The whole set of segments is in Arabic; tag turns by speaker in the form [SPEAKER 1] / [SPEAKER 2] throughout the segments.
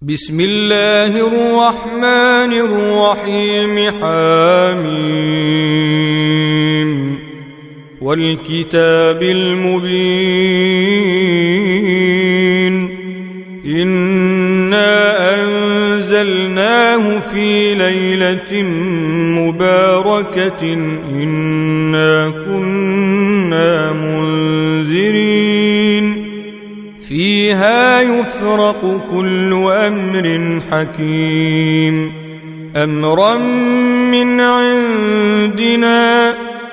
[SPEAKER 1] بسم الله الرحمن الرحيم حميم والكتاب المبين إنا أنزلناه في ليلة مباركة إنا كنا منذرين فيها يفرق كل أمر حكيم أمرا من عندنا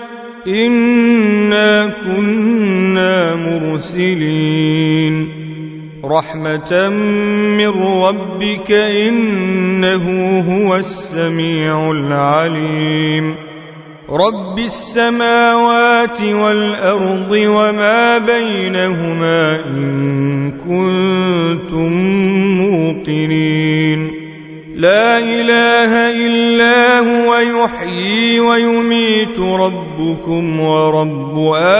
[SPEAKER 1] إنا كنا مرسلين رحمة من ربك إنه هو السميع العليم رب السماوات والأرض وما بينهما إن كنتم موقنين لا إله إلا هو يحيي ويميت ربكم ورب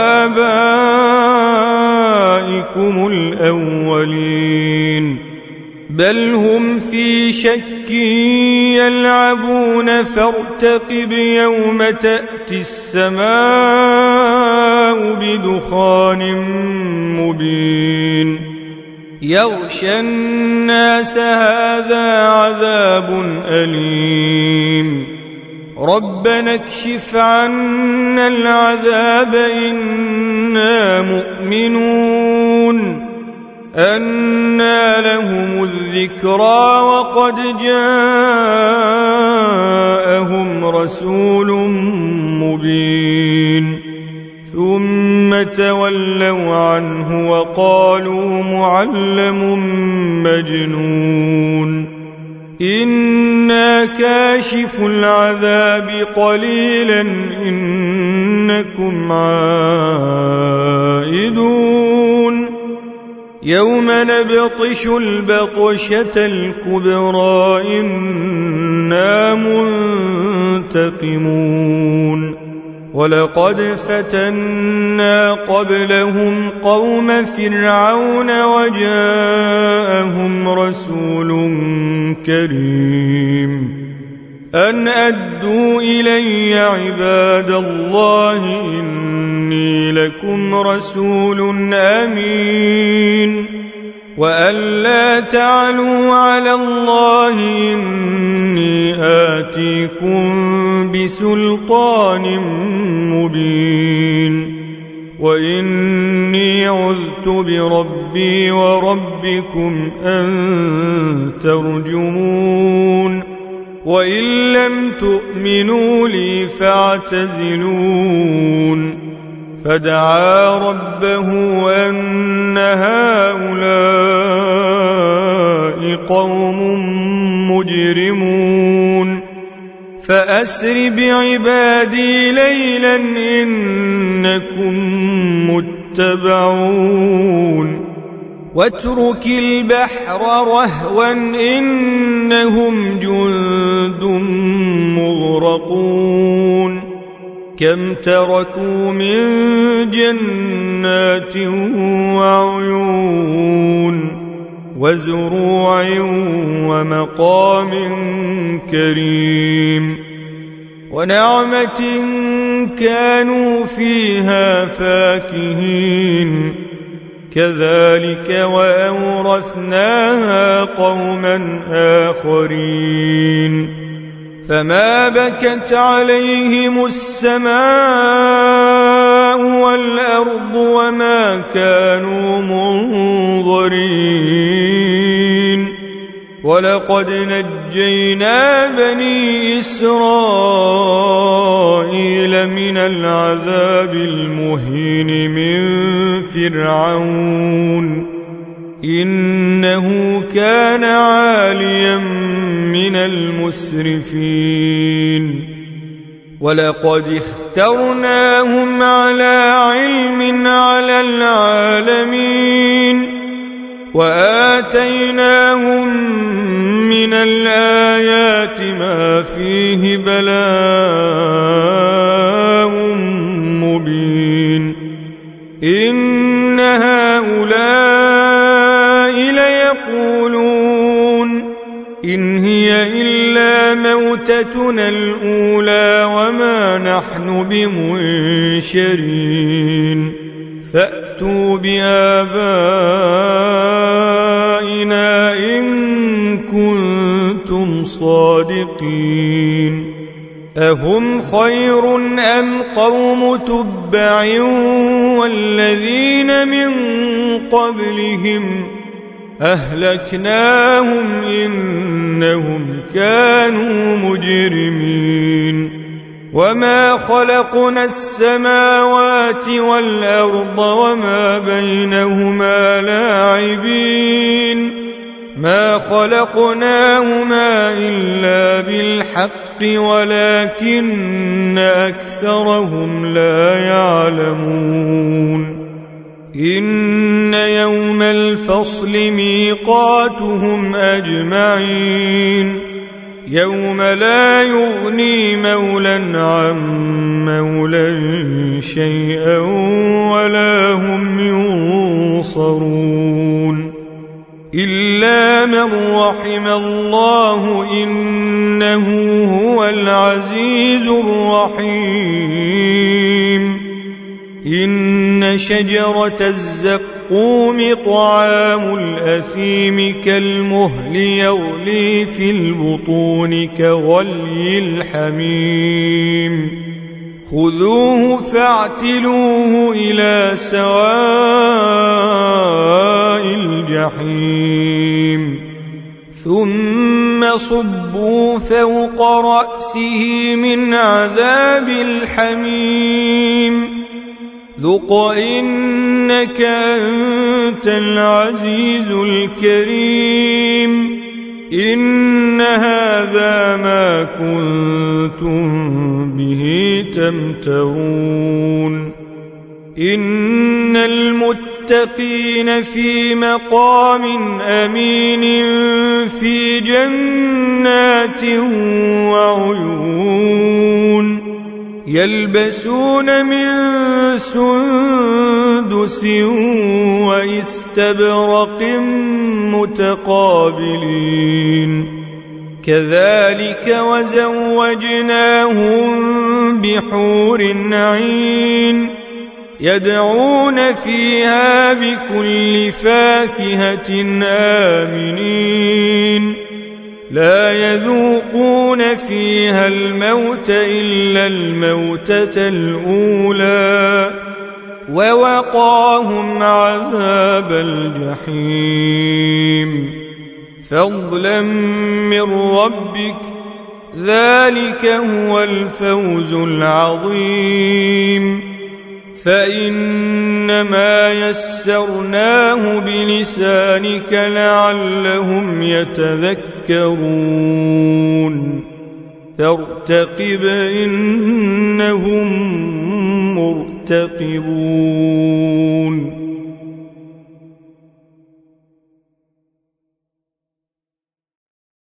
[SPEAKER 1] آبائكم الأولين بل هم في شك يلعبون فارتقب يوم تأتي السماء بدخان مبين يغشى الناس هذا عذاب أليم ربنا اكشف عنا العذاب إنا مؤمنون أنى لهم الذكرى وقد جاءهم رسول مبين ثم تولوا عنه وقالوا معلم مجنون إنا كاشف العذاب قليلا إنكم عائدون يوم نبطش البطشة الكبرى إنا منتقمون ولقد فتنا قبلهم قوم فرعون وجاءهم رسول كريم أن أدوا إلي عباد الله إني لكم رسول أمين وأن لا تعلوا على الله إني آتيكم بسلطان مبين وإني عذت بربي وربكم أن ترجمون وإن لم تؤمنوا لي فاعتزلون فدعا ربه أن هؤلاء قوم مجرمون فأسر بعبادي ليلا إنكم متبعون واترك البحر رهوا إنهم جند مغرقون كم تركوا من جنات وعيون وزروع ومقام كريم ونعمة كانوا فيها فاكهين كذلك وأورثناها قوما آخرين فما بكت عليهم السماء والأرض وما كانوا منظرين ولقد نجينا بني إسرائيل من العذاب المهين من فرعون إنه كان عاليا من المسرفين ولقد اخترناهم على علم على العالمين وآتيناهم من الآيات ما فيه بلاء مبين إن هؤلاء ليقولون موتتنا الأولى وما نحن بمنشرين فأتوا بآبائنا إن كنتم صادقين أهم خير أم قوم تبع والذين من قبلهم أهلكناهم إنهم كانوا مجرمين وما خلقنا السماوات والأرض وما بينهما لاعبين ما خلقناهما إلا بالحق ولكن أكثرهم لا يعلمون إن يوم الفصل ميقاتهم أجمعين يوم لا يغني مولى عن مولى شيئا ولا هم ينصرون إلا من رحم الله إنه هو العزيز الرحيم إن شجرة الزقوم طعام الأثيم كالمهل يغلي في البطون كغلي الحميم خذوه فاعتلوه إلى سواء الجحيم ثم صبوا فوق رأسه من عذاب الحميم ذق إنك أنت العزيز الكريم إن هذا ما كنتم به تمترون إن المتقين في مقام أمين في جنات وعيون يلبسون من سندس واستبرق متقابلين كذلك وزوجناهم بحور عين يدعون فيها بكل فاكهة آمنين لا يذوقون فيها الموت إلا الموتة الأولى ووقاهم عذاب الجحيم فضلا من ربك ذلك هو الفوز العظيم فإنما يسرناه بلسانك لعلهم يتذكرون فارتقب إنهم مرتقبون